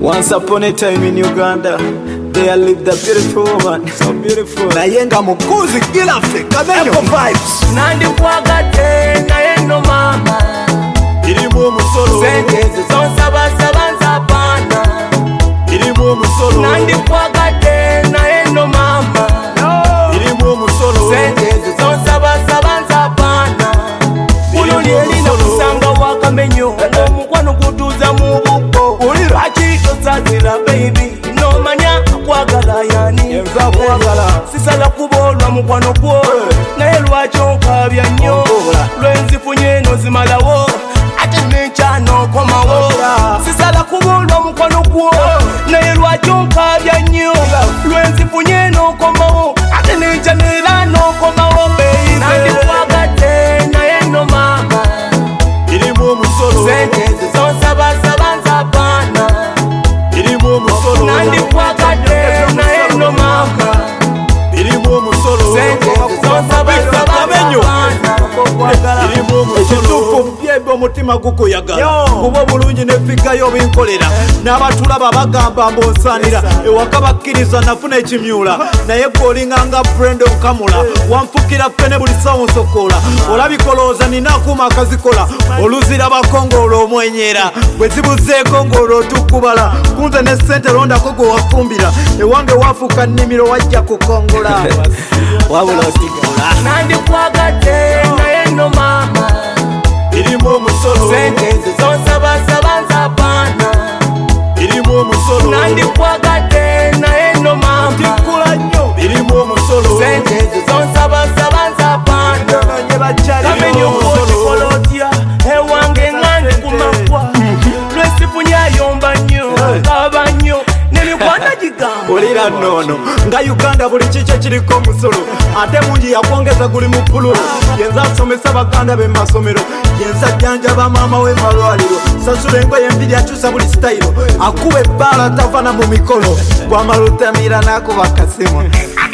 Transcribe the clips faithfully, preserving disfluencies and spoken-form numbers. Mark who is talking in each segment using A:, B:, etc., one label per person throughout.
A: Once upon a time in Uganda, there lived a beautiful woman, so beautiful. Nayenga mukuzi kila Afrika, Echo Vibes.
B: Nandi kwagate na yeno mama.
A: Ilimu musolo.
B: Senteze sonsaba sabanza pana.
A: Ilimu musolo.
B: Nandi kwagate na yeno mama.
A: Ilimu musolo.
B: Senteze sonsaba sabanza pana. Ululi elina kusanga wakamenyo. Omukwano kutuza mubuko. Ulira achito sazira baby. No manya kwagala yani.
A: Yenza kwagala.
B: Sisala kubolwa mukwano gwo. Naye lwakyo nkabya nnyo. Lwenzifunye nozimalawo. Ate nenkyano komawo. Sisala kubolwa mukwano gwo. Naye lwakyo nkabya nnyo. Lwenzifunye nokomawo. Ate nenkyanera nokomawo baby. Nandi kwagate naye no mama.
A: Ilimu musolo.
B: Senteze sonsaba sabanza pana.
A: Ilimu musolo.
B: Nandi kwagate naye no mama.
A: Ilimu musolo.
B: Senteze sonsaba sabanza pana.
A: Ilimu musolo. Ekituufu byebe omutima gukuyagala kuba bulungi nefikayo binkolera n'abatulaba bagamba mbonsanira ewaka bakkiriza nafuna ekimyula naye gwolinga nga brendo nkamula wanfukira ffene buli sawo nsokola olabikolooza nina akuma akazikola oluzira bakongolo omwenyera bwe zibuzeeko ng'olwo tukubala kunze ne ssente londako gwe wafumbira ewange wafuuka nnimiro wajja kukongola wabula osigala.
B: Nandi kwagate naye no mama.
A: Ilimu omusolo.
B: Senteze sonsaba sabanza pana.
A: Ilimu omusolo.
B: Nandi kwagate naye no mama.
A: Tikula nnyo. Ilimu omusolo.
B: Senteze sonsaba sabanza pana. Kamenyo kwoti kolotya ewange ngandi kumakwa. Lwesifunya yomba nnyo kaba nnyo nemikwana gigamba.
A: Olira nono nga Uganda buli kikye kiriko omusolo ate mungi yakwongeza guli mu pululu yenza asomesa baganda be masomero yenza jjanjaba maama we malwaliro sasula engoye embiri akyusa buli sitayiro akuba ebbaala tavana mu mikolo gwamalutamira n'akuba kasimu.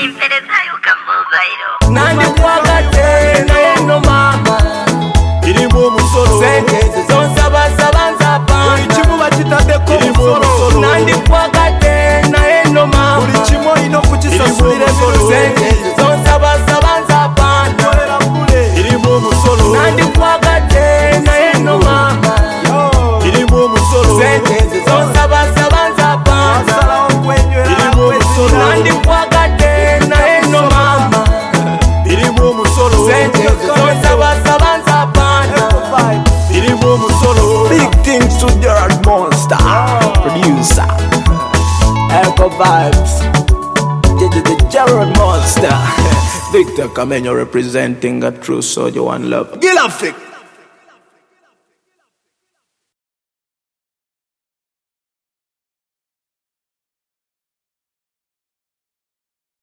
B: Nandi kwagate naye no mama.
A: Ilimu omusolo.
B: Senteze sonsaba sabanza pana.
A: Buli kimu bakitaddeko omusolo.
B: Nandi kwagate naye no mama.
A: Buli kimu olina okukisasulira ebiru.
B: Senteze sonsaba sabanza pana.
A: Ilimu omusolo.
B: Nandi kwagate naye no mama.
A: Ilimu omusolo.
B: Senteze sonsaba sabanza pana.
A: Ilimu omusolo.
B: Nandi kwagate naye no mama.
A: Ilimu omusolo.
B: Senteze sonsaba sabanza pana.
A: Ilimu omusolo.
C: Big things to Gerard Monster, producer, Echo Vibes, the, the, the Gerard Monster, Victor Kamenyo representing a true soldier one love.
A: Gil Africa.